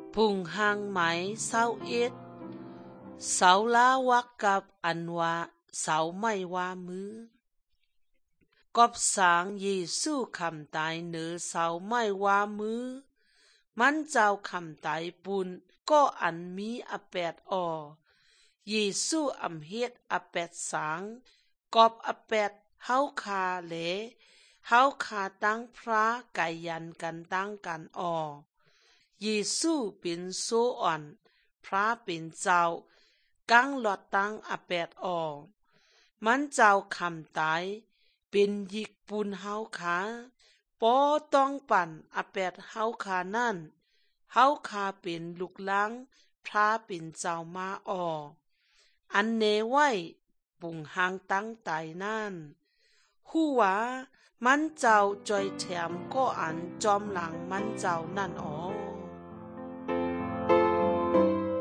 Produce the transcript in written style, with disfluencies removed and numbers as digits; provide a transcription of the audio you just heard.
พุงหางไหมเศร้าเอ็ดเสาลาวักกับอันว่าเสาไม่ว่ามือกอบสางเยซูคำตายเนือเสาไม่ว่ามือมันเจ้าคำตายปุนก็อันมีอแปดเยซูอำเฮ็ดอแปดสางกอบอแปดเฮาคาเหลเฮาคาตั้งพระไก่ยันกันตั้งกันเยซูเป็นโซอ่อนพระเป็นเจ้ากังหลอดตั้งอแปดมันเจ้าคำตายเป็นยิกปุนเฮาคาปอต้องปั่นอแปดเฮาคานั่นเฮาคาเป็นลูกล้างพระเป็นเจ้ามาอันเนไว้ปุ่งหางตั้งตายนั่นฮู้ว่ามันเจ้าจอยแถมก็อันจอมหลังมันเจ้านั่น